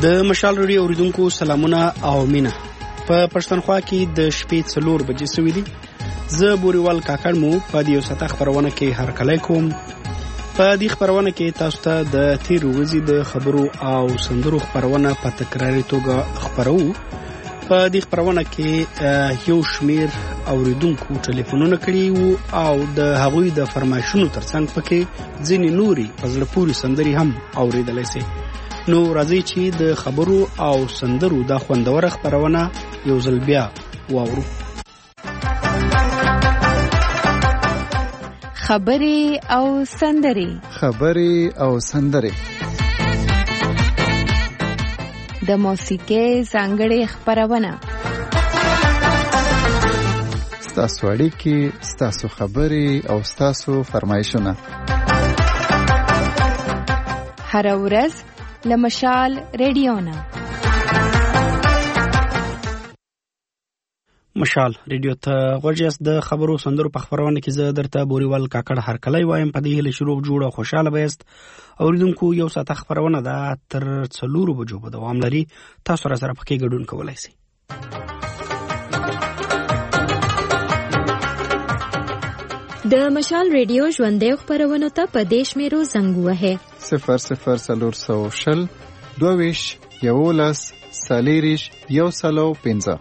د مشال رادیو اوریدونکو سلامونه او مینه. په پښتونخوا کې د شپې 4 بجې سوي دي. زه بوريوال کاکړ مو په دې وسته خبرونه کې هرکلی کوم. په دې خبرونه کې تاسو ته د تیر ورځې د خبرو او سندرو خبرونه په تکراري توګه خبرو. په دې خبرونه کې یو شمیر اوریدونکو ټلیفونونه کړي وو او د هغوی د فرمایشونو ترڅنګ پکې ځینې نوري په زړه پورې سندري هم اوریدلای شي. نو راځي چې د خبرو او سندرو د خوندور خبرونه یو ځل بیا واورو. خبري او سندري د موسیقۍ ځانګړې خبرونه، ستاسو اړیکې، ستاسو خبري او ستاسو فرمایشونه هر ورځ لمشال ریډیونا. مشال ریډیو ته غوږیاست. د خبرو سندرو په خبرونه کې زه درته بوريوال کاکړ هرکلی وایم. په دې هله شروع جوړ او خوشاله بیاست. اوریدونکو یو ساعت خبرونه ده تر 4 بجو په دوام لري. تاسو را سره پکې ګډون کولای شئ. د مشال ریډیو ژوندۍ خبرونه ته په دیش میرو زنګ وهه 00 22 11 سالیریش یو سلو 15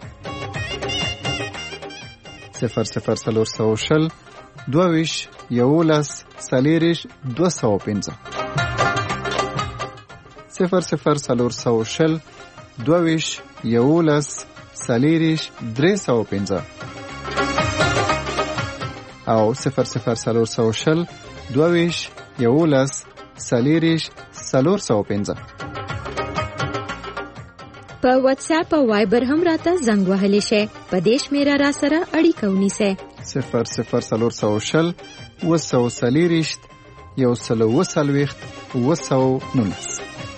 00 22 11 سالیریش 215 00 22 11 سالیریش 315 او 00 22 11 سالیریش 415. په واتس اپ او وایبر هم راته زنګ وهلی شي. په دیش میرا را سره اړیکه ونیسه 00 وسو سالیریش یو سلو وسلويخت وسو نونس.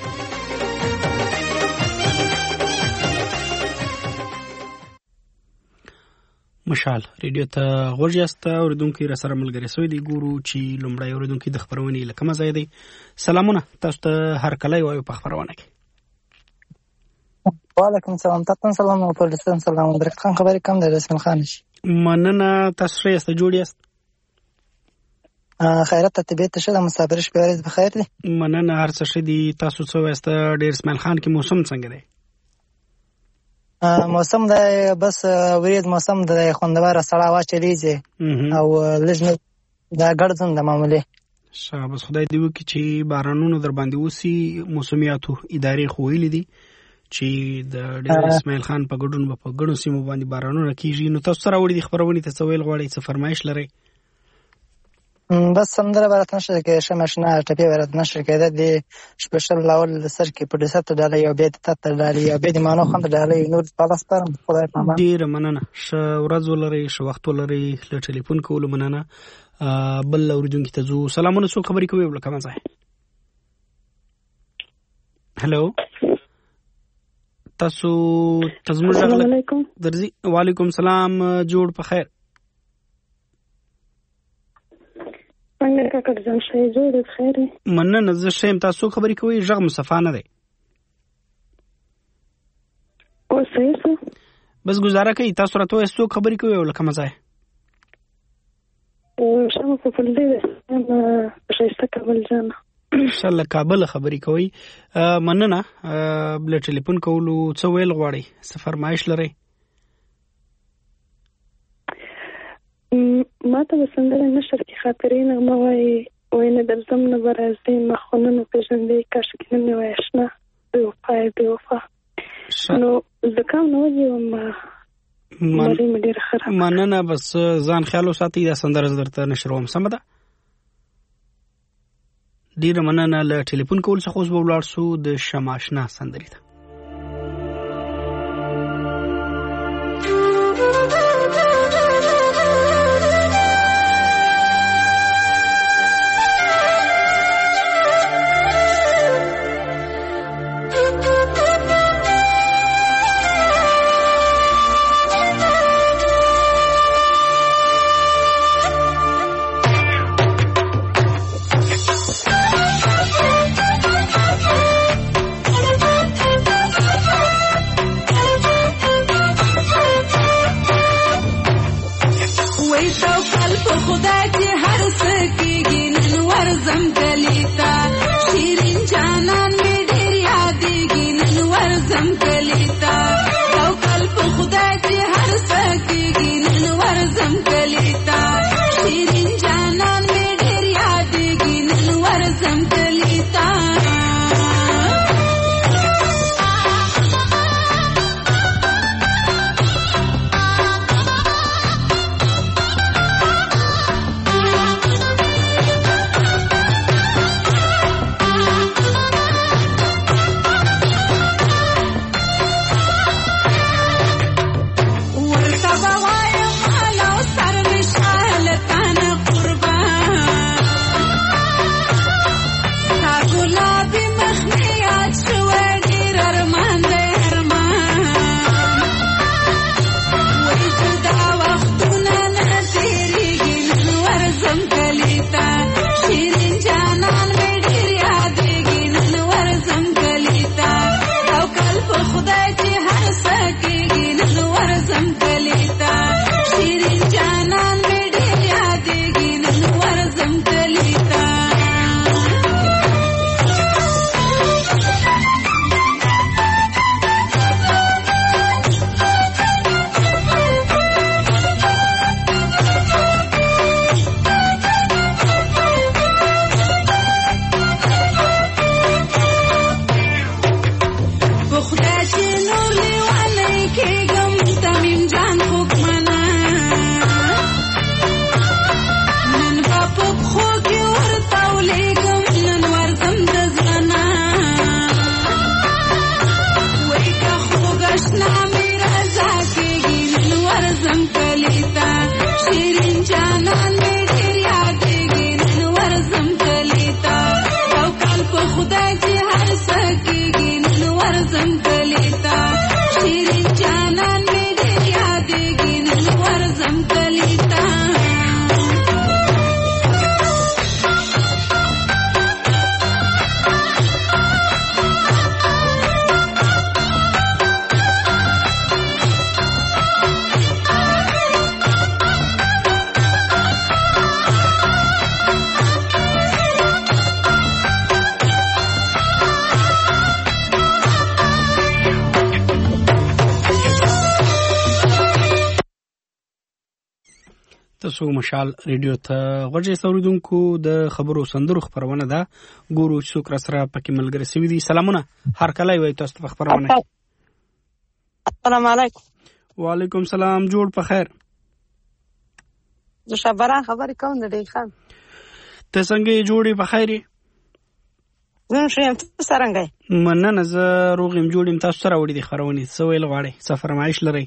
مشال ریډیو ته غوږیاست. اوریدونکو را سره ملګری سوی دی. ګورو چې لومړی اوریدونکو د خبرونې لکه مزه دی. سلامونه، تاسو ته هرکلی وایو په خبرونه کې. وعلیکم سلام. تاسو سلام او پرستان سلام. درخان خبرې کم ده رسول خان شي. مننه، تاسو یې ست جوړ یاست. خیرت طبيعت شه د مسافر شپه بخیر دي. مننه، هر څه شه دي. تاسو څو یاست؟ ډیر اسماعیل خان کې موسم څنګه دی؟ موسم د بس ورید موسم د خوندواره سړه وا چلیږي او لږ د ګرځم د معمولی. شابه، خدای دې وکړي چې بارانونو در باندې وسی. موسمیاتو ادارې خو ویلي دي چې د ډیر اسماعیل خان په ګډون په ګڼو سیمو باندې بارانونه کیږي. نو تاسو سره وړي د خبرونه ته څه ویل غواړئ، څه فرمایش لرئ؟ بس سندره برات نشه کې شمشنا ټپی برات نشه کې د سپیشل لاول سر کې پروډوسر ته ډالۍ او به ته ډالۍ او به د مانو خند ډالۍ نور پالستر خدای پامان. ډیر مننه. ش ورځ ولري، ش وخت ولري. له ټلیفون کول مننه. بل اوریدونکو ته زو سلامونه، څو خبرې کوي ولکه مزه. هلو، تاسو تزمو السلام علیکم. درځي. وعلیکم السلام. جوړ په خیر. څنګه کاکړ ځان شي جوړ خیر. مننه، زه شیم. تاسو خبرې کوي، ژغ مصفانه دی. او صحیح بس گزاره کوي. تاسو راته څو خبرې کوي ولکه مزه. شمه په فلدې ما شایسته کابل جان انشاءالله کابل خبرې کوي. مننه. بل ټلیفون کولو څو ویل غواړي، څه فرمایش لري؟ ما ته وسندل نشر کې خاطرې نه وای نه درځم نه برازي مخونو پېژندې کاش کې نه وای آشنا به وفا نو ځکه نو یم مې ډېر خراب. مننه، بس ځان خیال وساتئ. دا سندره درته نشروم. سم ده. ډیره مننه. له ټلیفون کول څخه اوس به ولاړ سو د شماشنا سندرې ته. خدای چې هر څه کېږي نن ورځم کلي ته شیرین جانان مې ډېر یادېږي نن ورځم کلي ته توکل په خدای چې هر څه کېږي نن ورځم کلي ته شیرین جانان مې ډېر یادېږي نن ورځم کلي ته تاسو مشال ریډیو ته غوږی اوریدونکو د خبرو سندرو خبرونه ده ګورو چې څوک را سره پکې ملګری سوي دي. سلامونه هر کله وي تاسو ته خبرونه. السلام علیکم. وعلیکم سلام. جوړ په خیر. زه شبره خبرې کوم د ډی خان. ته څنګه جوړې په خیرې؟ زه شم څنګه؟ مننه زه روغم جوړم. تاسو سره وړي دي خبرونه څه ویل غواړي؟ څه فرمایش لري؟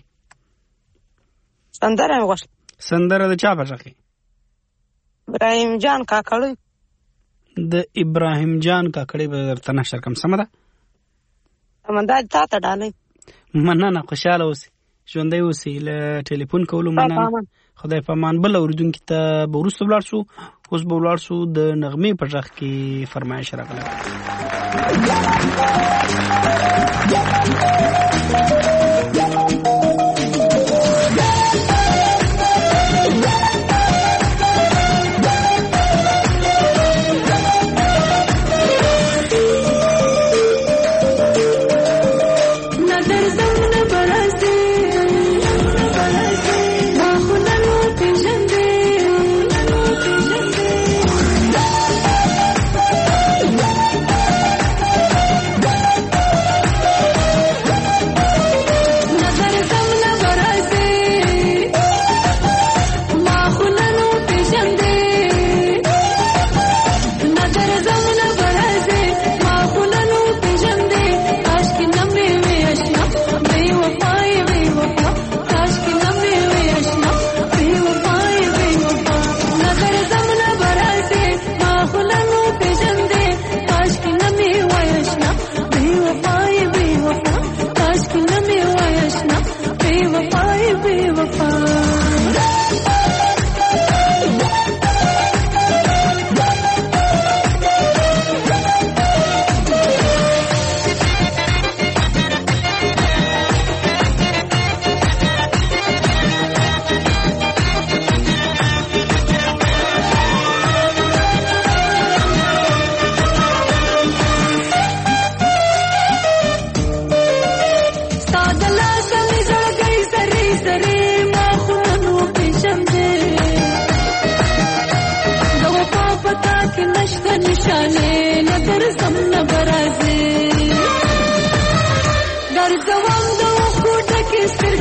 سندره وغوښت. سندره د چا په ځخه؟ ابراهیم جان کاکړی. د ابراهیم جان کاکړی به درته نشر کوم سم ده؟ مندا تا ته ډالې. مننه خوشاله اوسې ژوندۍ اوسې له ټلیفون کولو مننه. خدای په امان. بل اوریدونکو ته به وروسته ولاړ شو. اوس به ولاړ شو د نغمې په ځخ کې فرمایش راغله.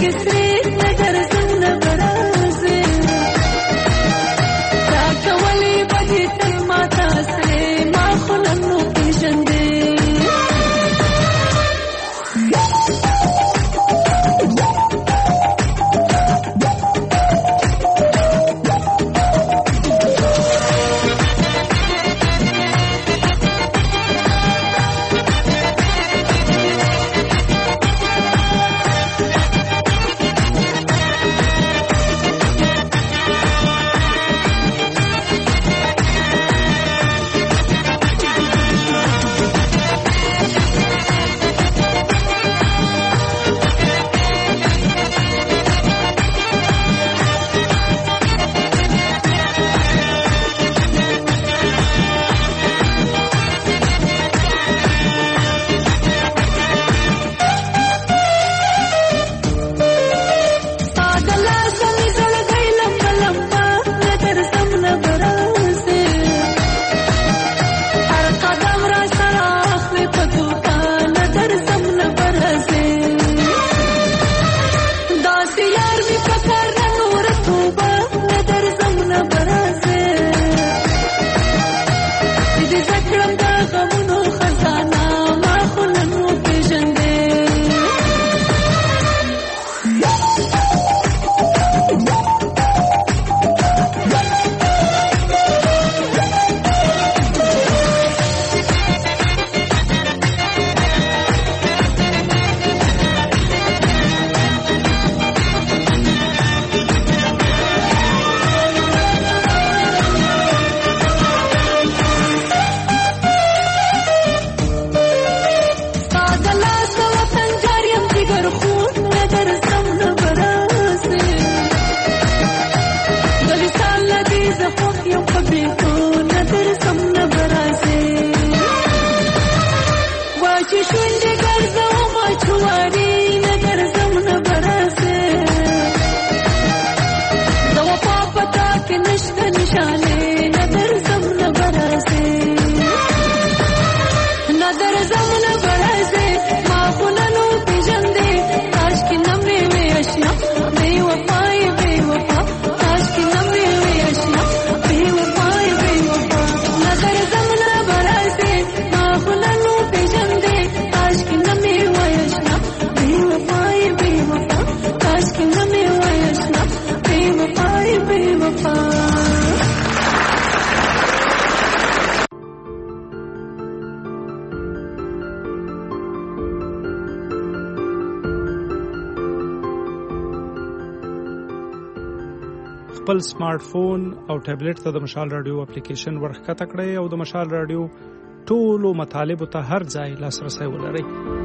خپل سمارټ فون او ټابلیټ ته د مشال رادیو اپلیکیشن ورښکته کړئ او د مشال رادیو ټولو مطالبو ته هر ځای لاسرسی ولرئ.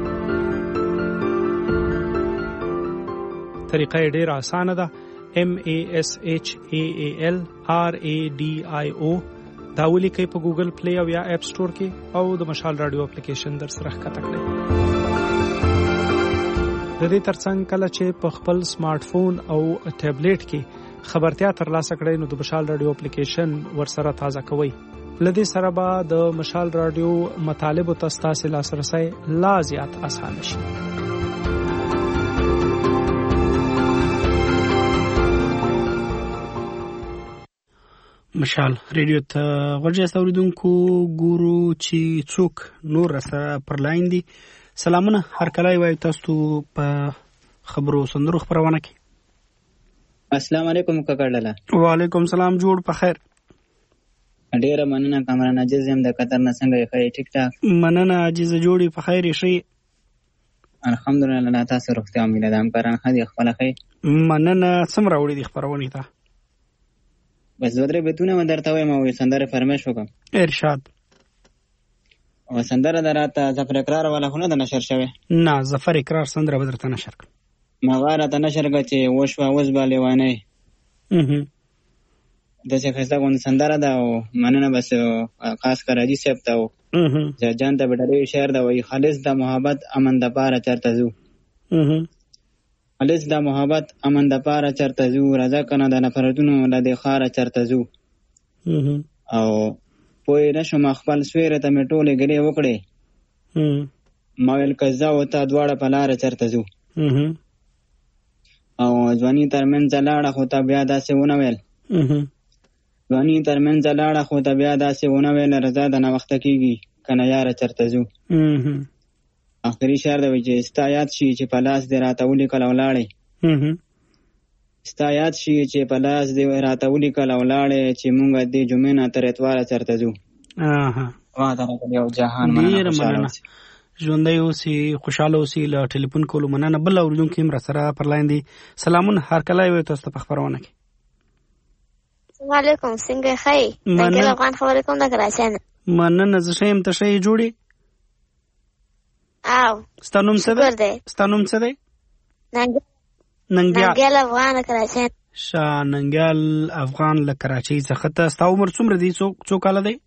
طریقه یې ډېره اسانه ده. MASHAALRADIO دا ولیکئ په ګوګل پلی او یا اپ سټور کې او د مشال رادیو اپلیکیشن در سره ښکته کړئ. د دې ترڅنګ کله چې په خپل سمارټ فون او ټابلیټ کې خبرتیا ترلاسه کړئ نو د مشال رادیو اپلیکیشن ورسره تازه کوئ. لدې سره به د مشال رادیو مطالبو ته ستاسو لاسرسی لا زیات اسانه شي. مشال رادیو ته ورجه اوریدونکو ګورو چې څوک نور سره پر لاین دي. سلامونه، هر کله وای تاسو په خبرو سندرو خبرونه کې. السلام علیکم کاکړه. وعلیکم سلام، جوړ په خیر. ډیره مننه کامران عاجز یم د قطر نه، څنګه یې؟ خیر ټیک ټاک. مننه عاجز، جوړی په خیر شي. الحمدلله، تاسو روغتیا امید ده همکاران خدي خپل خیر. مننه. څومره وړي د خبرونه ته؟ بس ودرې بتونه مدرته وایم او سندره فرمایش وکم. ارشاد. او سندره دراته ظفر اقرار والا خو نه د نشر شوی؟ نه، ظفر اقرار سندره بدرته نشر کړ. مغاره ته نشر کړ چې وشوا وز باندې وانه. د څه خسته غون سندره ده او مننه بس خاص کر راځي سپ ته او ځان ته بډړې شعر ده وای خالص د محبت امن د پاره چرته زو. خالص د محبت امن د پاره چرته زو، راځه کنه د نفرتونو د خاره چرته زو. او پوی نشو مخبل سویره ته میټولې غلې وکړې. ما ویل کزا او تا دواړه په لار چرته زو. ځواني ترمنځ لاړه خو ته بیا داسې ونه ویل ځواني ترمنځ لاړه خو ته بیا داسې ونه ویل رضا د ناوخته کېږي که نه یاره چېرته ځو آخري شعر دی چې ستا یاد شي چې په لاس دې راته ولیکل او لاړې ستا یاد شي چې په لاس دې راته ولیکل او لاړې چې مونږ دې جمعې نه تر اتواره چېرته ځو ډېره مننه ژوندی اوسې خوشحاله اوسې له ټلیفون کولو مننه بل اورېدونکي هم راسره پر لاین دي سلامونه هرکلی وایو تاسو ته په خپرونه کې السلام علیکم څنګه یې ښه یې ننګل افغان خبرې کوم د کراچۍ نه مننه زه ښه یم ته ښه یې جوړې او ستا نوم څه دی ستا نوم څه دی ننګل افغان کراچۍ ښه ننګل افغان له کراچۍ څخه ته ستا عمر څومره دی څو کاله دی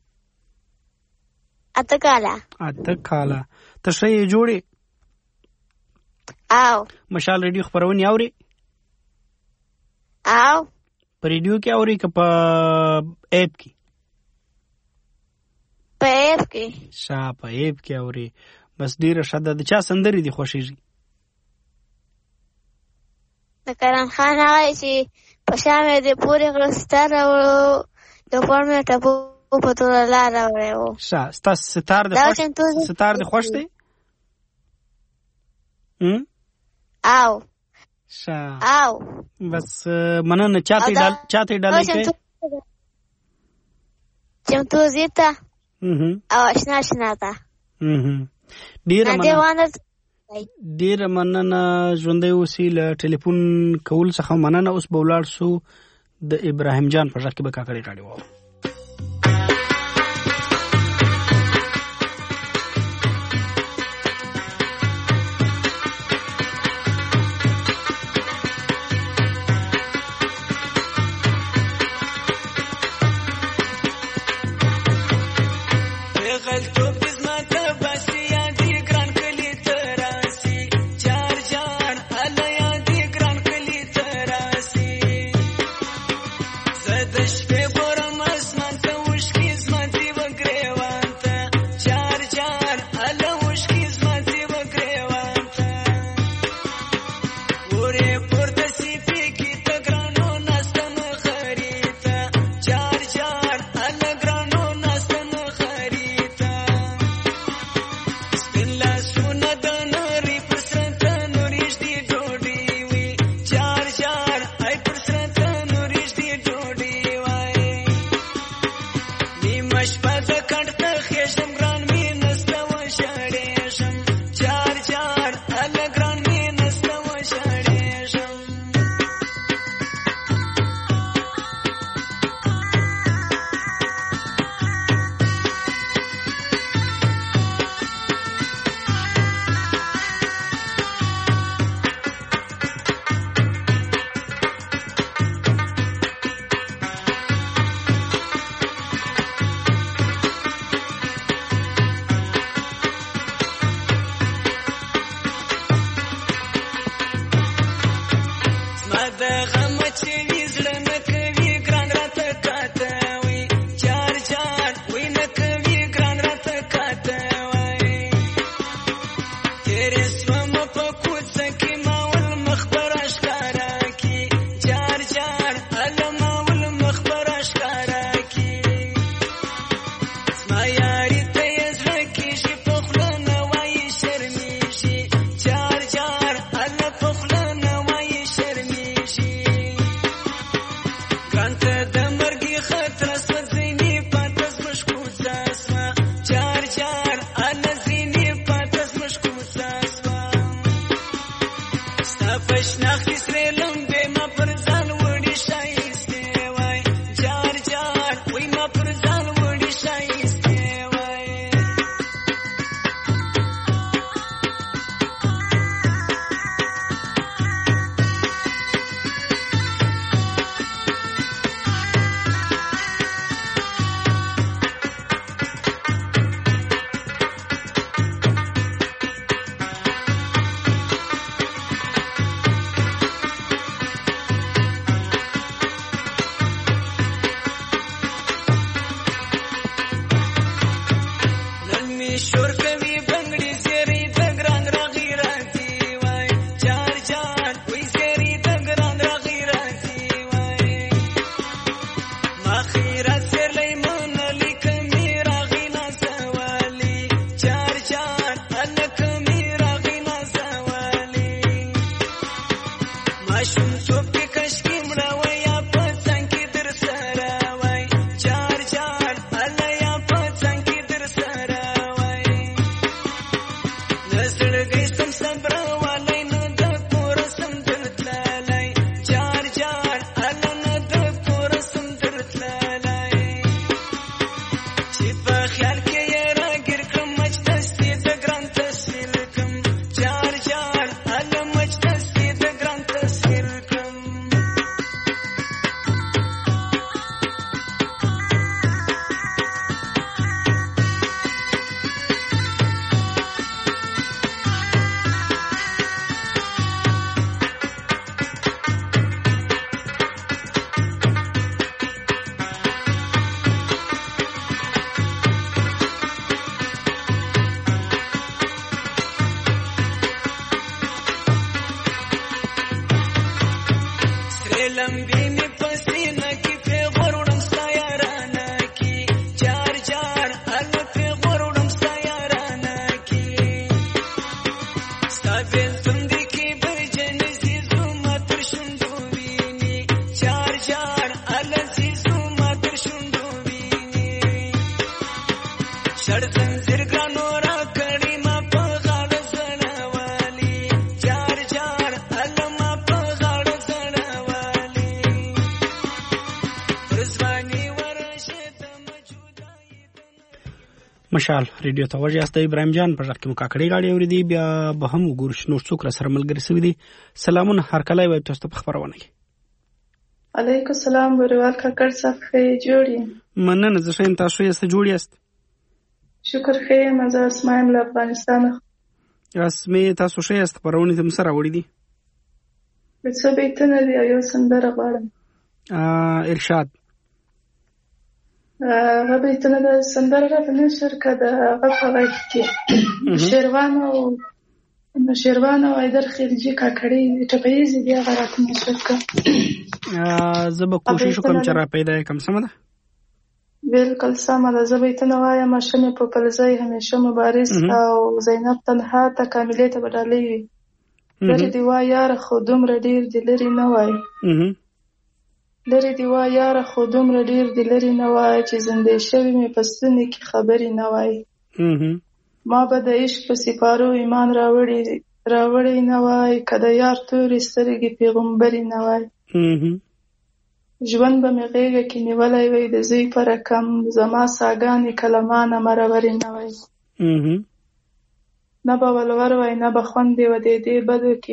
8 کاله ته ښه یې جوړې او مشال ریډیو خپرونې اورې او په ریډیو کې اورې که په ایپ کې په ایپ کې اورې بس ډېره ښه ده د چا سندرې دي خوښېږي د کرن خان هغه چې په شا مې د پورې غره ستار راوړو د پړ مې ټپو په توره لار راوړی و ښه ستا ستار دې خوښ دی او ښه بس مننه چاته یې ډالۍ کوې چمتو زیته او اشنا ته ډېره مننه ژوندی اوسې له ټلیفون کول څخه مننه اوس به ولاړ سو د ابراهیم جان په غږ کې به کاکړې راډیو واورو مشال ریډیو ته وژه است ابراهیم جان پر رقم کاکړی غاړي اوریدي بیا به هم وګورش نور څوک را سره ملګری سوي دي. سلامونه هر کله وي تاسو ته خبرونه کی. علیکم السلام بوریوال کاکړ صاحب خې جوړی مننه زه شین تاسو یې ست جوړی است شکر خې مزه اسمایم له افغانستان اسمه تاسو شې است پرونی تم سره وړي دي څه به ته نه دی یو سندره غواړم ارشاد غبي ته د سندره راته نشر کده غفغه کې شیروانو ایدر خلجی کاکړی ټپېزي دی غراته نشر کا زه به کوشش کوم چې را پیدا کوم سم ده بالکل سم ده زه به ته نوایا ماشمه په پلزای همیشه مبارز او زینب تنها ته کاملې ته بدلې لري دی وا یار خودم ردیر دی لري نه وای لري دی وا یار خودم ردیر دی لري نه وای چې زنده شوی مې پستنی کې خبري نه وای ما به د عشق په سپارو ایمان راوړی نه وای کده یار تورې سترګې پیغمبري نه وای ژوند به مې غېږه کې نیولی وای د زوی په رقم زما ساګانې کلمانه مروري نه وای نه به ولور وای نه به خوندې و دې بدو کې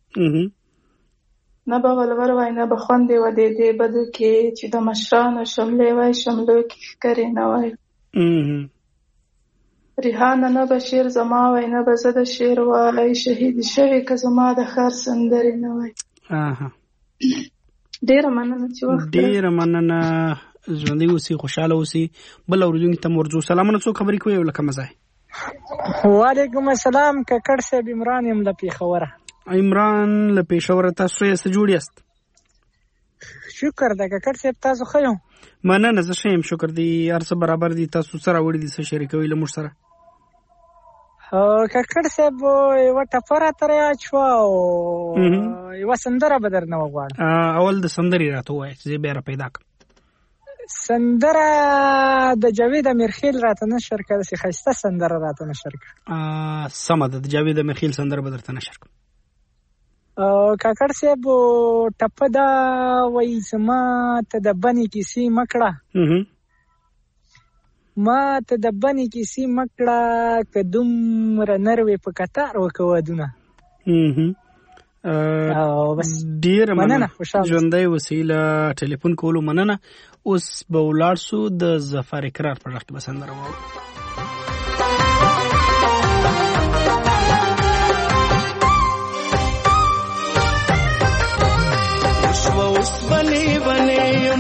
نه به ولور وای نه به خوندې و دې بدو کې چې د مشرانو شملې وای شملو کې ښکرې نه وای ریحانه نه به شعر زما وای نه به زه د شعر وای شهید شوی که زما د ښار سندرې نه وای ډېره مننه چې وخت ډېره مننه ژوندی اوسئ خوشحاله اوسئ بل اورېدونکي ته ورځو سلامونه څوک خبرې کوي لکه مزه وعلیکم السلام ککړ صاحب عمران یم له پېښوره عمران له پېښوره تاسو یې څه جوړ یاست شکر ده ککړ صاحب تاسو ښه یو مننه زه ښه یم شکر دی هر څه برابر دي تاسو سره وړي دي څه شریکوي له موږ سره ککړ صاحب یوه ټپه راته راچوه او یوه سندره به درنه وغواړم اول د سندرې راته ووایه چې زه بیا را پیدا کړم سندره د جاوید امیرخیل راته نشر کړه داسې ښایسته سندره راته نشر کړه سمه ده د جاوید امیرخیل سندره به درته نشر کړم کاکړ صاحب ټپه دا وایي زما ته د بنې کیسې مه کړه ما ته د بنې کیسې مه کړه که دومره نر وې په کتار وکه ودونه ډېره مننه ژوندی اوسئ له ټلیفون کولو مننه اوس به ولاړ سو د ظفر اقرار په غږ کې به سندره واورو اوس بلې بلې یم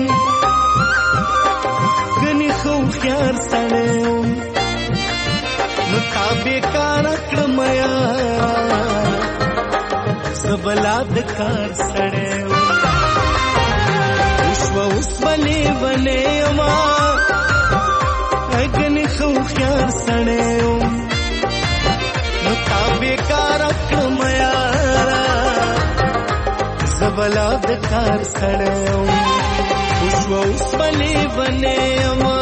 ګنې خو هوښیار سړی یم نو تا بېکاره کړم یاره زه بلا د کار سړی یم وشوه اوس بلې بلې یم ګنې خو هوښیار سړی یم نو تا بېکاره کړم یاره زه زبلا د کار سړی اوس و اوس بلې بنې یما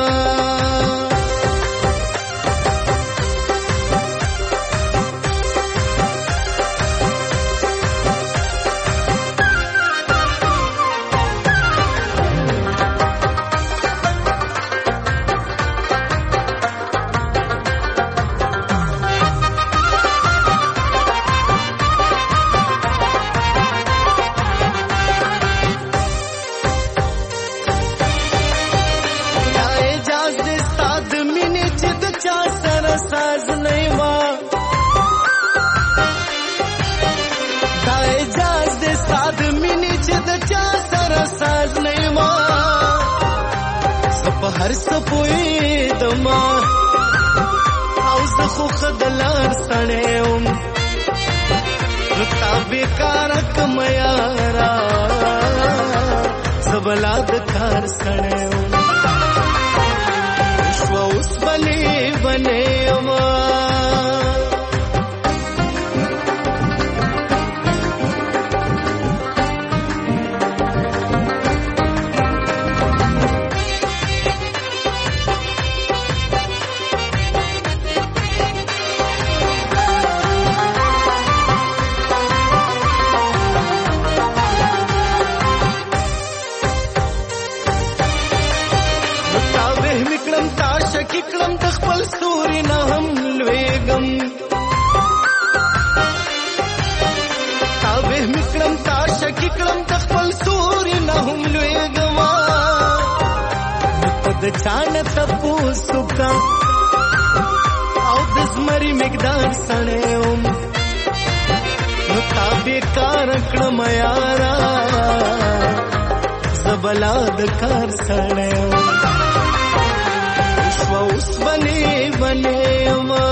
هر سپوی دما او زخو خدلار سړیوم رتا بیکار کم یارا زبلا د کار سړیوم شو اوس بلې بنې ما کلم د خپل ستوري نه هم لویږم تابه میکړم تا شکی کلم د خپل ستوري نه هم لویږم د چانه تپوسو کا او د زمري مقدار سړیوم نو تابه کار کړم یارا زبلا د کار سړیوم اوس بلې بنې ما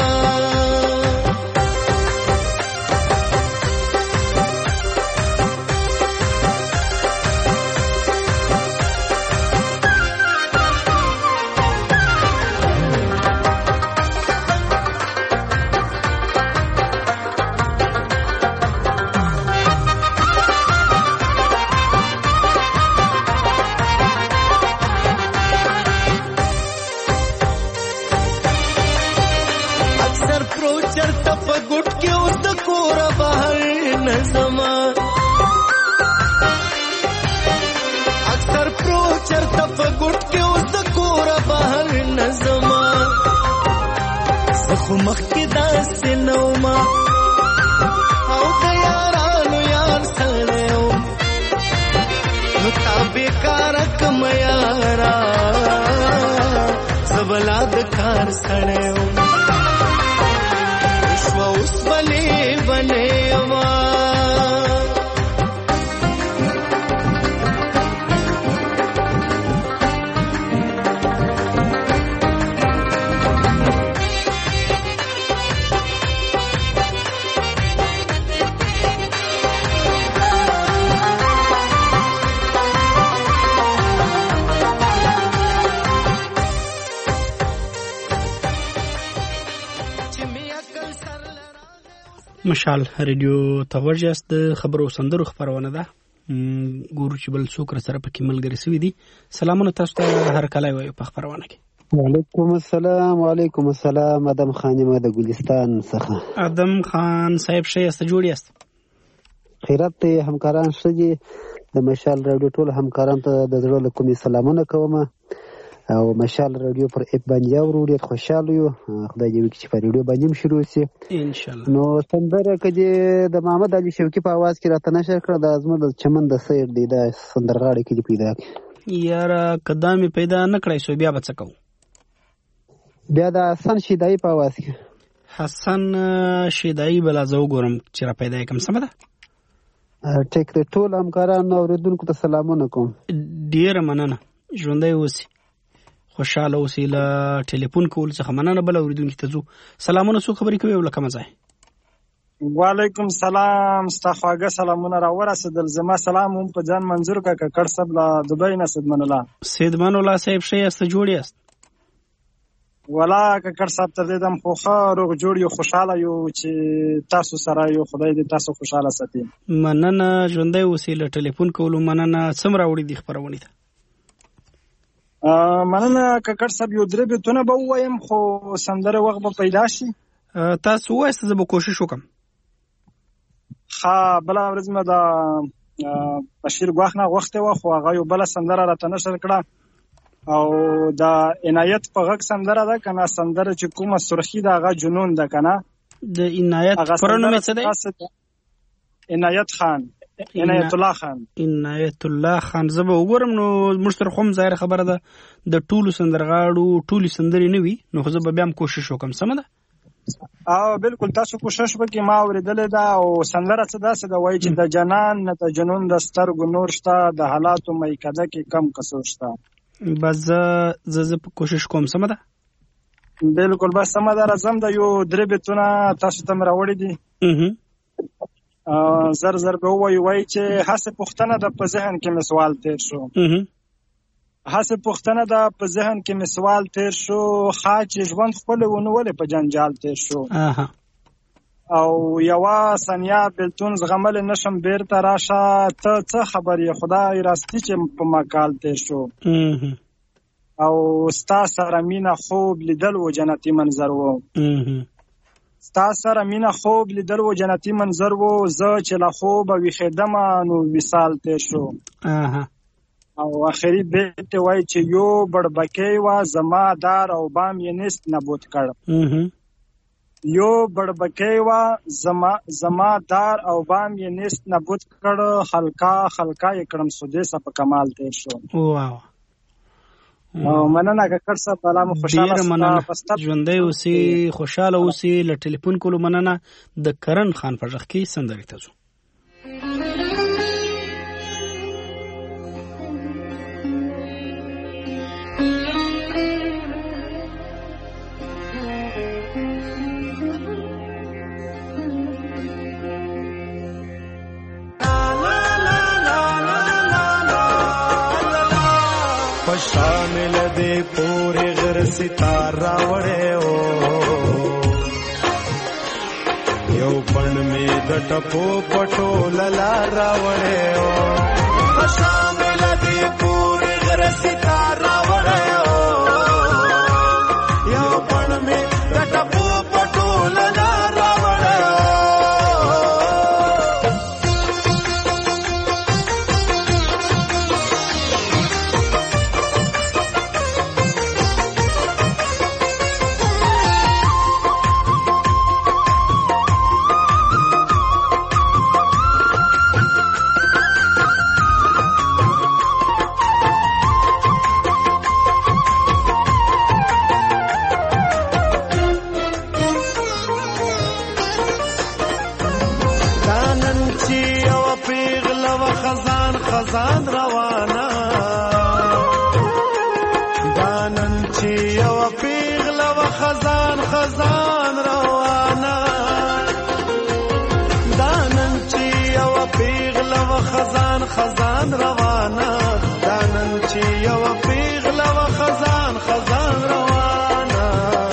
اکثر پرو چرته په ګټ کې اوس د کوره بهر نه زما زه خو مخکې داسې نه ومه او د یارانو یار سړی وم نو تا بېکاره کړم یاره زه بلا د کار سړی وم شوه اوس بلې بنې وه مشال ریډیو ته ورجاست د خبرو سندرو خبرونه ده ګورو چې بل څوک سره پکې ملګری سوي دي سلامونه تاسو ته هر کله وي په خبرونه کې وعلیکم السلام ادم خان ما د ګلستان څخه ادم خان صاحب شې است جوړ یاست خیرت ته همکاران شې د مشال ریډیو ټول همکاران ته د زړه له کومې سلامونه کوم او مشال ریډیو پر اپ باندې اورو ډیر خوشاله یو خدای دې وکړي چې په ریډیو باندې شروع شي ان شاء الله نو سندره کدي د محمد علي شوقي په आवाज کې راته نشه کړ د ازمه د چمن د سیر دی د سندرغاړي کې پیدا یار قدامي پیدا نه کړای شو بیا بچکو بیا د حسن شیدای په आवाज کې حسن شیدای بل ازو ګورم چې را پیدا کوم سم ده ټیک ټول همکارانو اوریدونکو ته سلامونه کوم ډیر مننه ژوندۍ اوسئ خوشاله اوسئ له ټلیفون کول څخه مننه بل اوریدونکو ته زو سلامونه سو خبرې کوي ولکه مزه وعلیکم سلام استخواګه سلامونه را ورسېدل زما سلام هم په جان منظور کا ککړ صاحب لا دبی نه سیدمن الله صاحب شې است جوړی است ولا ککړ صاحب ته دې دم خو ښه روغ جوړ یو خوشحاله یو چې تاسو سره یو خدای دې تاسو خوشحاله ساتي. مننه ژوندی اوسې. له ټلیفون کولو مننه. څومره راوړي دي خپرونې ته؟ مننه ککړ صاحب. یو 3 بیتونه به ووایم خو سندره وخت به پیدا شي. تاسو ووایاست زه به کوشش وکړم. ښه بله ورځ مې د بشیر ګواښ نه غوښتې وه خو هغه یو بله سندره راته نشر کړه او د عنایت په غږ سندره ده که نه سندره چې کومه سرخي ده هغه جنون ده که نه د عنایت پوره نوم یې څه دی؟ عنایت خان، عنایت الله خان. عنایت الله خان زه به وګورم. نو موږ سره خو هم ظاهره خبره ده د ټولو سندرغاړو ټولې سندرې نه وي نو خو زه به بیا هم کوشش وکړم. سمه ده؟ بالکل تاسو کوشش وکړئ. ما اورېدلې ده او سندره څه داسې ده وایي چې د جنان نه د جنون د سترګو نور شته د حالاتو میکده کې کم قصور شته. بس زه کوشش کوم. سمه ده؟ بالکل بس سمه ده. راځم د یو 3 بیتونه تاسو ته مې راوړي دي. زر زر به وایي چې هسې پوښتنه ده په ذهن کې مې سوال تیر شو. هسې پوښتنه ده په ذهن کې مې سوال تیر شو ښه چې ژوند خپله ونه ولې په جنجال تیر شو او یوه ثانیه بېلتون زغملی نشم بېرته راشه ته څه خبر یې خدای راستي چې په مکال تیر شو او ستا سره مینه خوب لیدل و جنتي منظر و ستا سره مینه خوب لیدل و جنتي منظر و زه چې له خوبه ویښېدمه نو وصال تیر شو او آخري بیت وای چې یو بړبکی وا زما دار او بام یې نست نبود کړ یو بړبکی وا زما دار او بام یې نست نبود کړ خلقا یې کړم سودیسه په کمال تیر شو. واو مننه ککړ صاحب. الله مو خوشاله ژوندی اوسې خوشاله اوسې. له ټلیفون کولو مننه. د کرن خان په غږ کې سندرې ته ځو. شامل دے پورے غر ستارہ وڑے او یو پن میں دٹپو پٹو للا راوڑے او شامل دے پورے غر ستارہ وڑے او یو پن میں دٹپو پٹو للا راوڑے او خزان روانا دانن چی یو پیغل و خزان روانا دانن چی یو پیغل و خزان روانا دانن چی یو پیغل و خزان روانا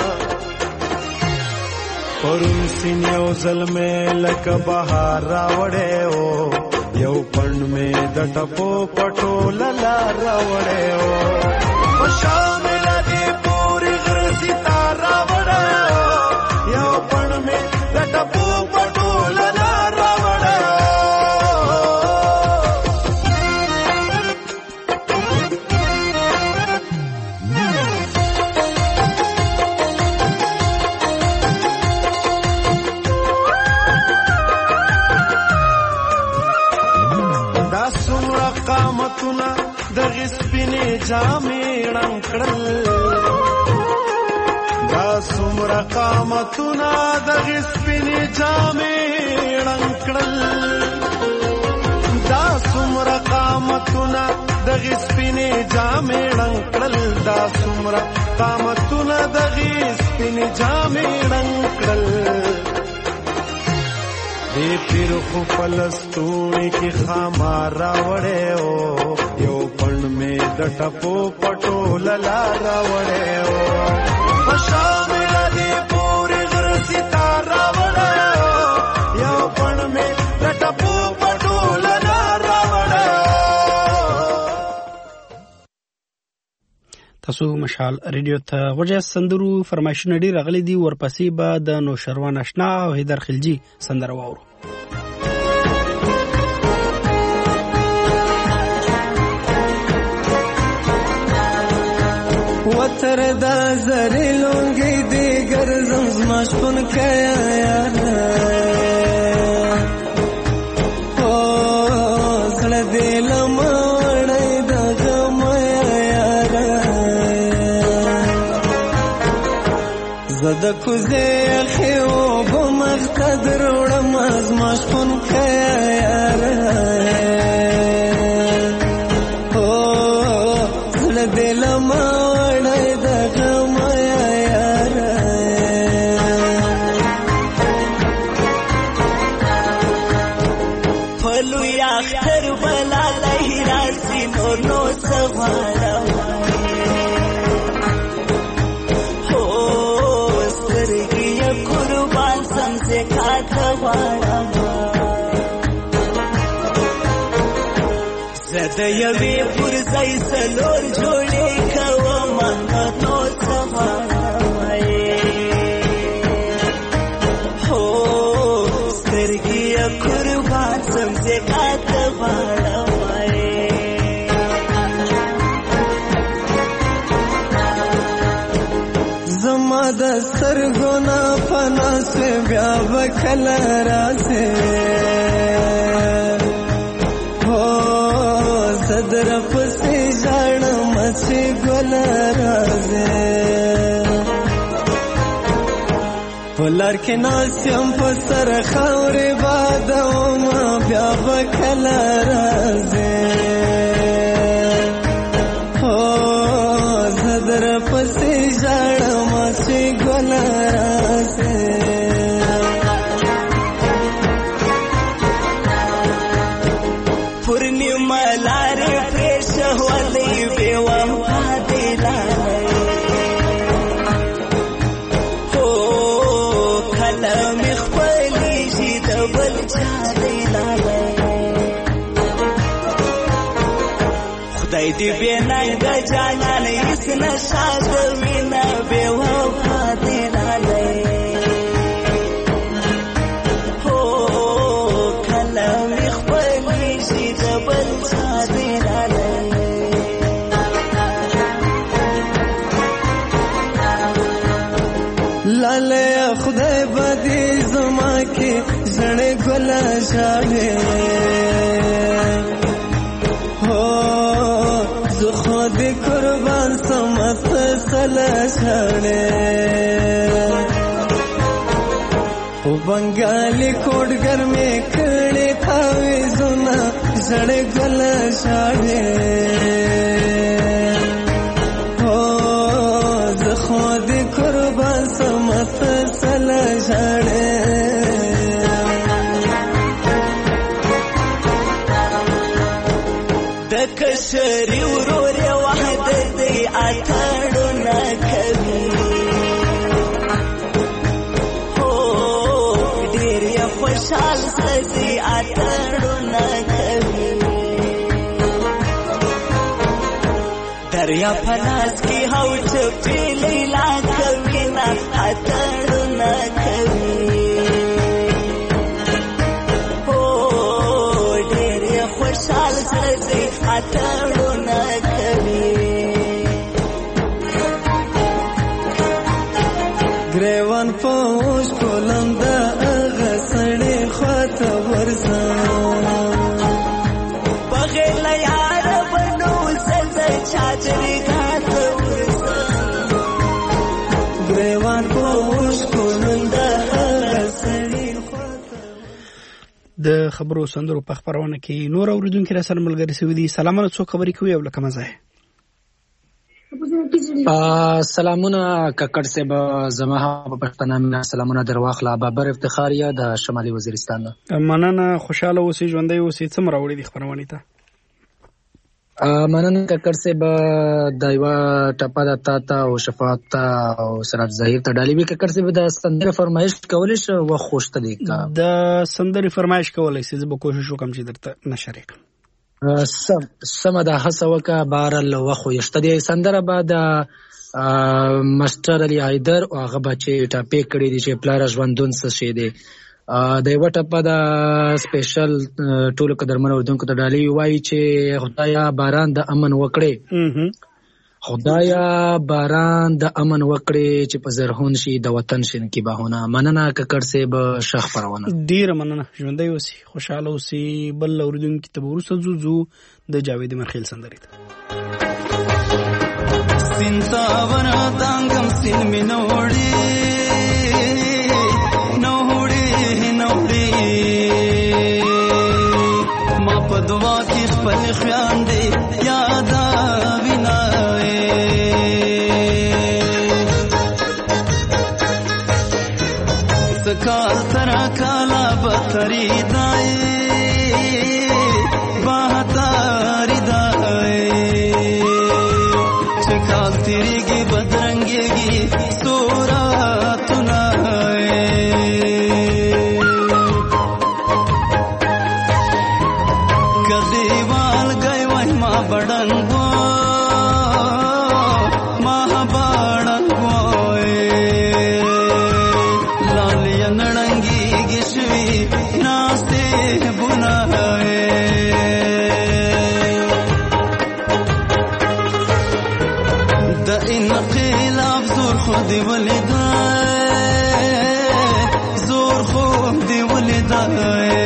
پرون سین یو ظلمه لک بهار راوڑے او یو پن میں دٹپو پٹو للا راوڑے او شامل دی پوری غر ستارہ وڑے او یو پن میں دٹپو پٹو للا راوڑے قامتنا دغه سپینې جامې رنګ کړل دا څومره قامتنا دغه سپینې جامې رنګ کړل دا څومره قامتنا دغه سپینې جامې رنګ کړل دا څومره قامتنا دغه سپینې جامې رنګ کړل دی پیر خو فلسطونی کی خامار راوڑے او یو پن میں دٹپو پٹو للا راوڑے او تاسو مشال ریډیو ته وجه سندرو فرمایشونه ډیر غلي دي ورپسې به د نوشروان آشنا او حیدر خلجی سندره واورو وتر دا زری لونگی دیگر زمزماش پن کیا یار او زړه دل مړی د غم یار زد کوزه خو بمختدر وړم زماش پن کیا یار او زړه دل زده یوی پر زی سلور جوڑی کوا من نو سوارمائی ہو سترگی قربان سمزے کات وارمائی زما د سترګونا پناس بیا وکل راسه صدر پسی جاڑ مچی گل رازے پلار کے ناسیم پسر خاوری باداو ما بیا بکل رازے صدر پسی جاڑ مچی گل رازے دی بینای د جانان اس نشا د وینا به وفا دی لاله هو کلام خپل شي د بل چا دی لاله لاله خدای بدی زما کی زړه ګل شاله خود قربان سمت سلاشانے او بنگالی کوڑگر میں کھڑے تھاوی زنا زڑے گلاشانے او خود قربان سمت سلاشانے دکشری ورور وحدت دی اتاڑو نکوی ہو دیر یا خوشحال سزی اتاڑو نکوی دریا پناس کی ہو چپی لیلا کوی نا اتاڑو نکوی خوشحال سزی اتاڑو نکوی گریوان پوش کولم دا اغسڑی خوات ورزان بغیر لیار بنو سزا چاچری گات ورزان گریوان پوش کولم دا اغسڑی د خبرو سندرو په خبرونه کې نور اوریدونکو را سره ملګری سوي دي سلامونه څو خبرې کوي او لکه مزه سلامونه ککړ صاحب زما په پښتنه منا سلامونه درواخله بابر افتخاریه د شمالي وزیرستان مننه خوشاله اوسې ژوندۍ اوسې څه مراوړي دي خبرونه ته مننه ککړ صاحب د یو ټپه د تا او شفاعت او سرات ظاهر ته ډالې وی ککړ صاحب د سندره فرمایش کولې شو وخت دی د سندره فرمایش کولې چې زه به کوشش وکم چې درته نشریک سمه ده هڅه وکړه بهرحال وخت خو شته دی. سندره به د ماسټر علي حیدر او هغه به چې ټاپې کړي دي چې پلاره ژوندون څه شی دی د یوه ټپه د سپیشل ټولو قدرمنو اورېدونکو ته ډالۍ وایي چې خدایا باران د امن وکړې خدایا باران د امن وکړې چې په زرغون شي د وطن شینکي باغونه. مننه ککړ صاحب ښه خپرونه. ډېره مننه. ژوندی اوسئ، خوشحاله اوسئ. بل اورېدونکي ته به وروسته ځو د جاوید مرخیل سندرې ته. سینتاونا دانګم سین می نوړي ما په دعا کې خپل خیال دی یاد وینای سکال تر کالا بتری دای بہتاری دای چکال تیریږي بدرنګيږي صورتونه بڑنگو ماہ بڑنگو لالی نڑنگی گشوی ناستے بنائے دا انقلاب زور خود ولدائے زور خود ولدائے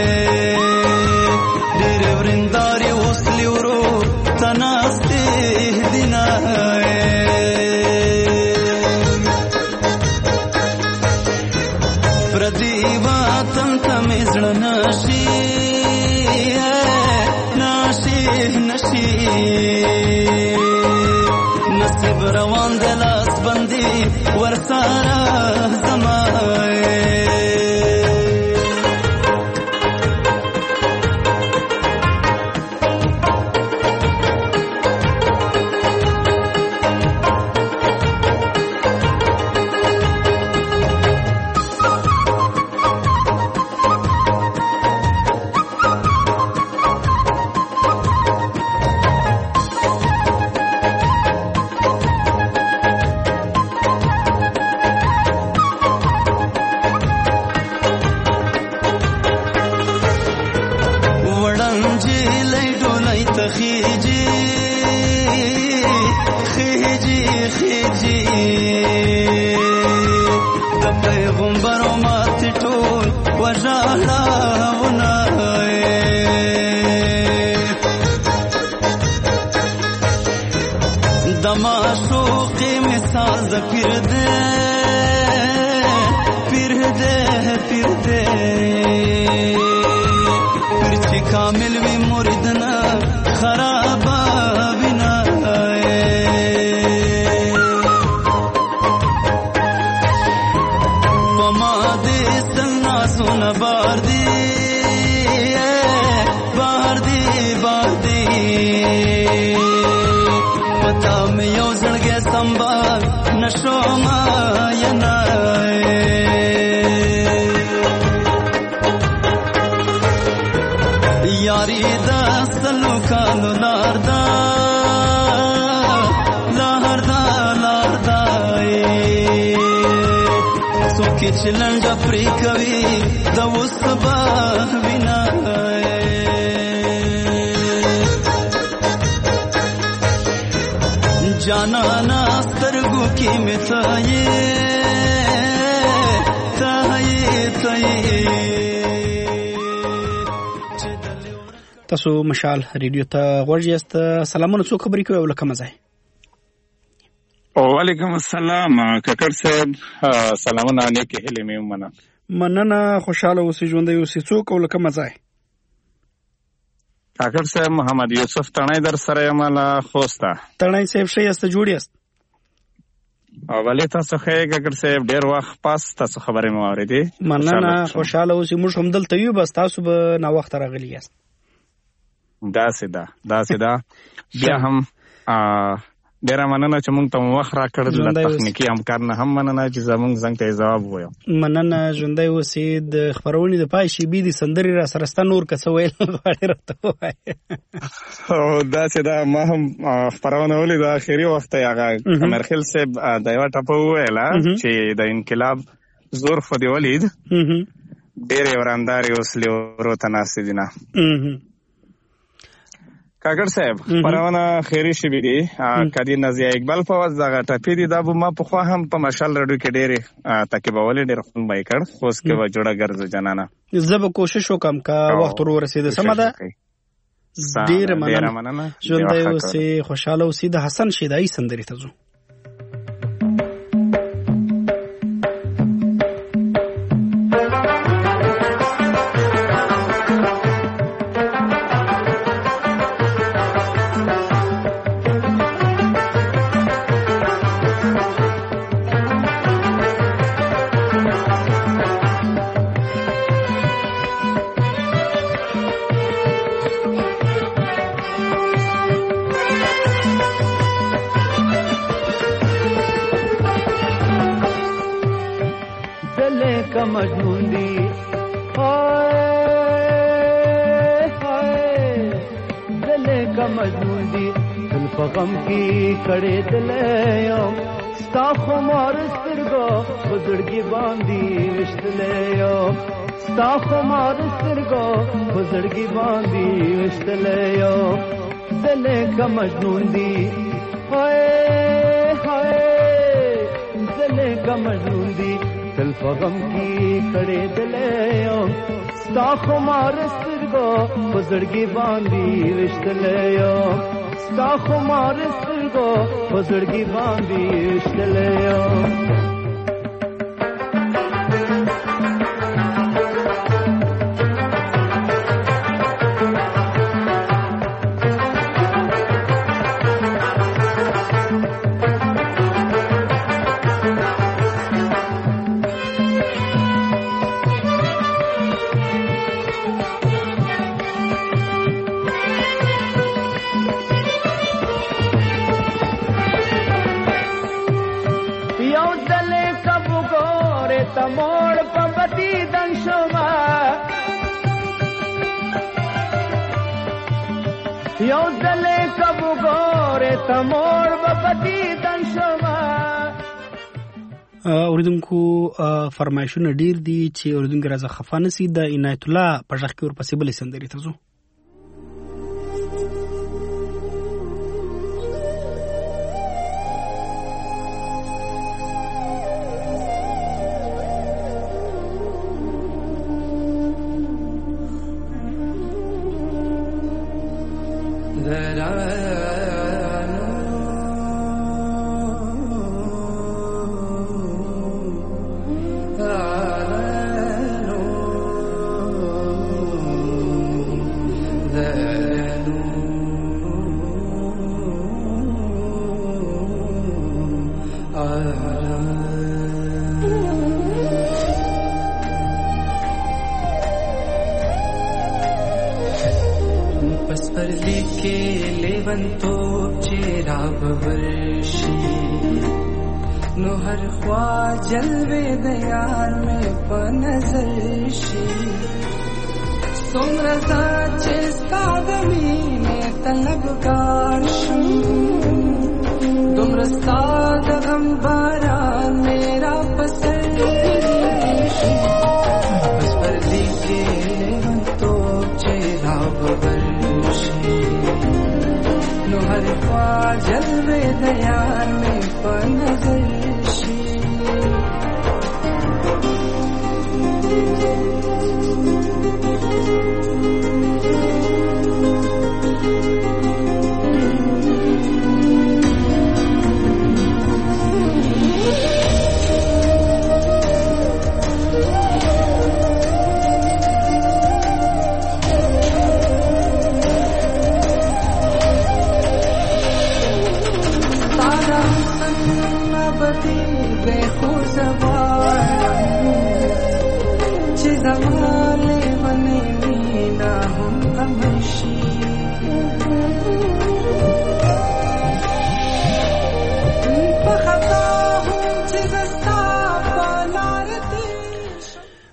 دیر ورنداری وصلی ورو تناستے دنائے پردیبا تم تمیزڑ ناشی ناشی نشی نصیب روان دلاس بندی ورسارا زمائے کامل بھی مردنا خراب بنا پما دے سنا سونا بار دی بار دی بار دی پتا میں یو زڑ گیا سنبھال نشو مایا یاری دا سلو کالو لاردا لاردا لاردا سوکی چلن جا پری کوي دا وسبا بنا جانا ناسترگو کی متایے تایے تایے. تاسو مشال ریډیو ته غوږ یاست. سلامونه، څو خبرې کوي او له کومه ځای؟ وعلیکم السلام ککړ صاحب، سلامونه، نیکې هیلې مې ومنه. مننه، خوشحاله اوسئ، ژوندی اوسئ. څوک او له کومه ځای؟ ککړ صاحب محمد یوسف تڼۍ در سره یم له خوسته. تڼۍ صاحب ښه یاست؟ جوړ یاست؟ ولې تاسو ښه یې ککړ صاحب؟ ډېر وخت پس تاسو خبرې مې واورېدې. مننه، خوشحاله اوسئ. موږ هم دلته یو، بس تاسو به ناوخته راغلي یاست. داسې ده بیا هم ډیره مننه چې موږ ته وخت راکړل. له تخنیکي همکار نه هم مننه چې زموږ زنګ ته ځواب ووایو. مننه. ژوندی اوسې. د خپرونې د پای شیبې د سندرې را سره ستا نور که څه ویل غواړې راته ووایې. داسې ده، ما هم خپرونه ولیده اخري وخت یې هغه قمرخیل صاحب د یوه ټپه وویله چې د انقلاب زور خو دې ولید ډېرې ورندارې اوس لیورو ته ناستې دي نه. کاکړ صاحب خپرونه خیري شوې دي که د نازیه اقبال په وس دغه ټپې دي دا به ما پخوا هم په مشال راډیو کې ډېرې تعقیبولې، ډېر خوند به یې کړ، خو اوس کې به جوړه ګرځو جانانه. زه به کوشش وکړم که وخت ور ورسېده. سمه ده، ډېره مننه. ژوندی اوسې، خوشحاله اوسې. د حسن شیدایي سندرې ته ځو. مجنون دی دل کا مجنون دی دل په غم کې کړه دل یو ستا خمار سترګو بزړګي باندې وشتل یو ستا خمار سترګو بزړګي باندې وشتل یو دل کا مجنون دی دل کا مجنون دی دل په غم کې کړه دل یو ستا خمار سترګو بزړګي باندې وشتل یو ستا خمار سترګو بزړګي باندې وشتل یو اوریدونکو فرمایشونه ډیر دي چې اوریدونکو راځه خفه نشي. د عنایت الله په ځخ کې ورپسې بلې سندرې ته ځو.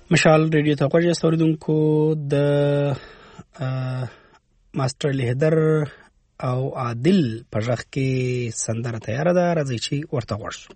مشال ریډیو ته غوږی اوریدونکو د ماستر لیدر او عادل په ځخ کې سندره تیار ده، راځي چې ورته ورسو.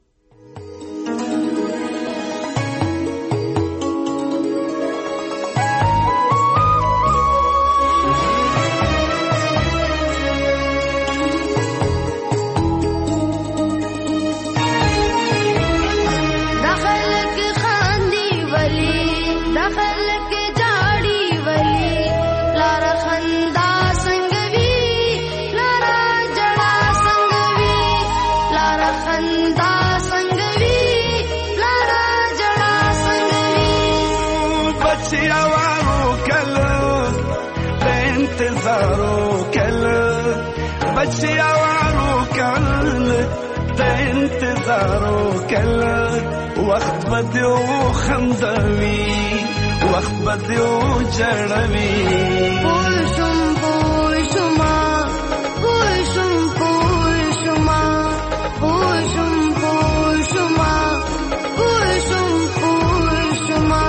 وقت بدیو خندوی وقت بدیو جړوی پوشم پوشما پوشم پوشما پوشم پوشما پوشم پوشما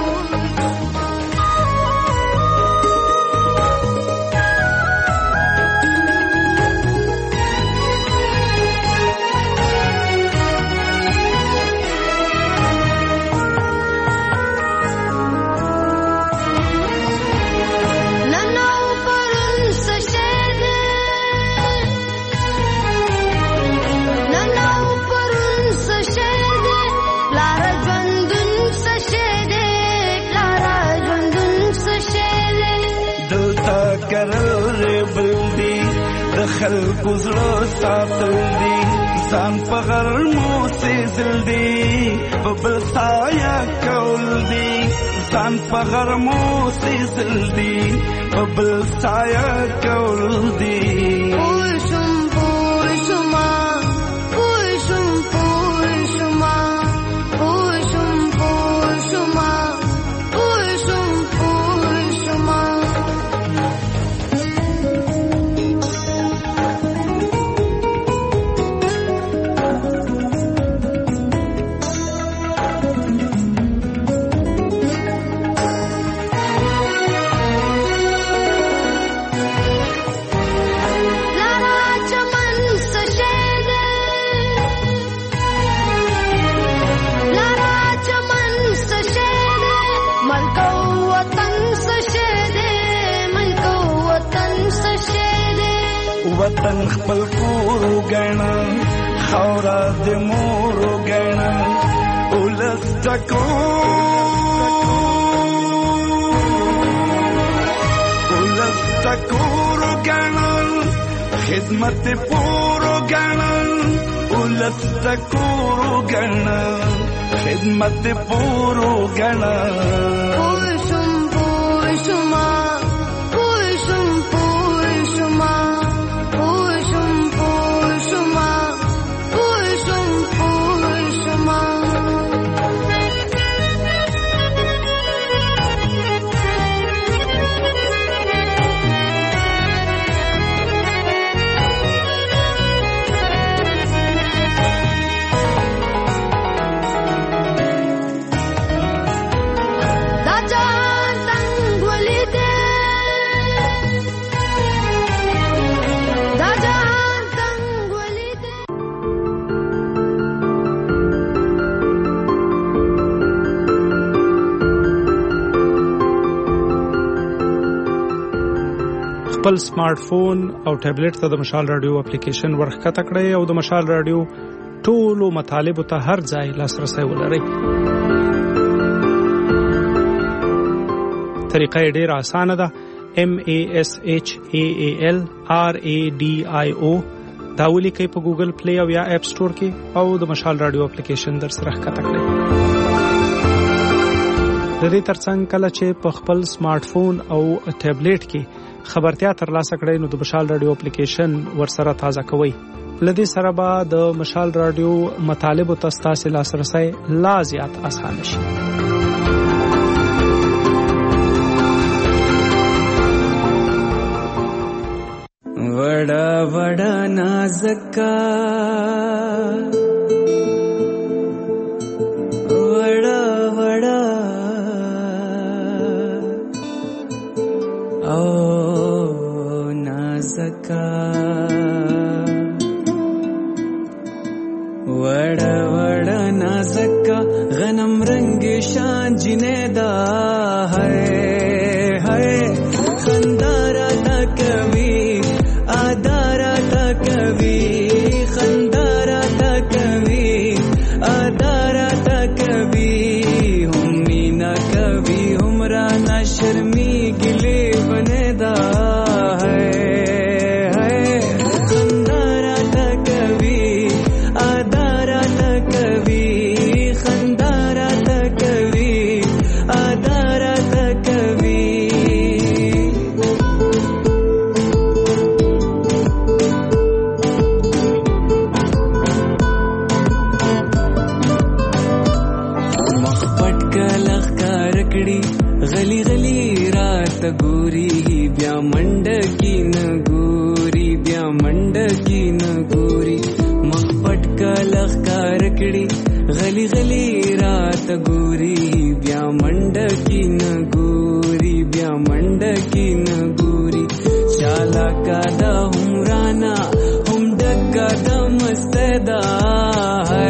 خلق زړه ساتل دي ځان په غرمو سېزل دي په بل سایه کول دي ځان په غرمو سېزل دي په بل سایه کول دي پوشم پوشما پوشم پوشما پوشم پوشما پوشم پوشما وطن خپل کور غنا خاورا د مور غنا ولس تکو ولس تکو غنا خدمت پور غنا ولس تکو غنا خدمت پور غنا پوشم پوشما پوشم پوشما خپل سمارټ فون او ټابلیټ ته د مشال رادیو اپلیکیشن ورخکته کړئ او د مشال رادیو ټولو مطالبو ته هر ځای لاسرسی ولرئ. طریقه یې ډېره اسانه ده. MASHAALRADIO دا ولیکئ په ګوګل پلی او یا اپ سټور کې او د مشال رادیو اپلیکیشن در سره ښکته کړئ. د دې ترڅنګ کله چې په خپل سمارټ فون او ټابلیټ کې خبرتیا ترلاسه کړئ نو د مشال رادیو اپلیکیشن ورسره تازه کوئ. لدې سره به د مشال رادیو مطالبو ته ستاسو لاسرسی لا زیات اسانه شي. وڑا وڑا نازکا وڑا وڑا زکا وڑا وڑا نازکا غنم رنگ شان جنیدا ہے خندارا تا کبھی آدارا تا کبھی خندارا تا کبھی آدارا تا کبھی ہمی نہ کبھی ہمرا نہ شرمی گلے بنیدا ہے خندارا تا کبھی آدارا تا کبھی خندارا تا کبھی آدارا تا کبھی غلی غلی رات ګوري بیا منډ کی نه ګوري بیا منډ کی نه ګوري مخ پټ کلخ کار کړي غلی غلی رات ګوري بیا منډ کی نه ګوري بیا منډ کی نه ګوري شالا کا د عمرانا هم ډکا د مستدا ہے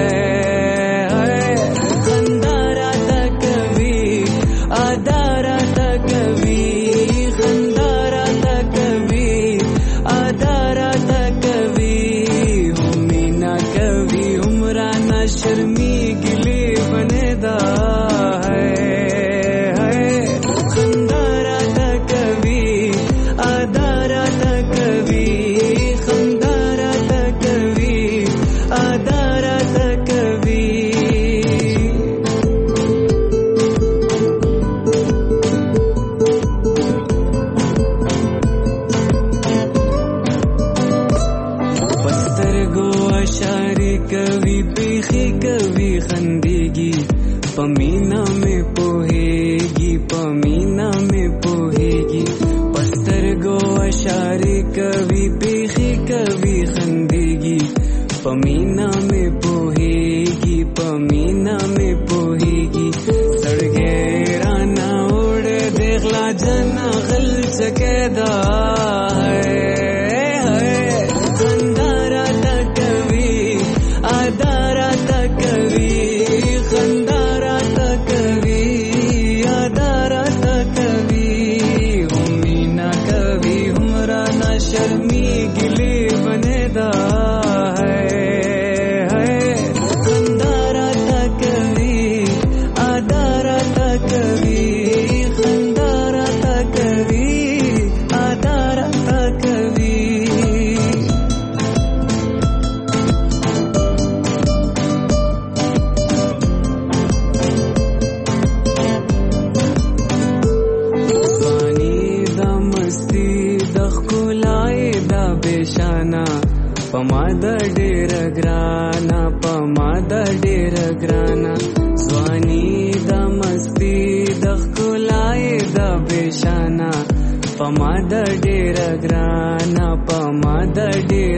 خندارا تا کبھی آدارا تا کبھی خندارا تا کبھی آدارا تا کبھی ہمی نہ کبھی عمرہ نہ شرمی گلی بنیدا ہے خندارا تا کبھی آدارا تا کبھی خندارا تا کبھی آدارا تا کبھی کبھی بیخی کبھی خندیگی پمینا میں پوہیگی پمینا میں پوہیگی پستر گو اشارے کبھی بیخی کبھی خندیگی پمینا میں پوہیگی پمینا میں پوہیگی سڑگے رانا اوڑ دیکھلا جنا غل چکیدا ہے آدارا تا کبھی خندارا تا کبھی آدارا تا کبھی ہمی نہ کبھی ہمرا نہ شرمی گلے بنیدا ہے خندارا تا کبھی آدارا تا کبھی خندارا تا کبھی آدارا تا کبھی پمادا ډیر ګرانا پمادا ډیر ګرانا ځواني د مستی د ښکلای د بشانا پمادا ډیر ګرانا پمادا ډیر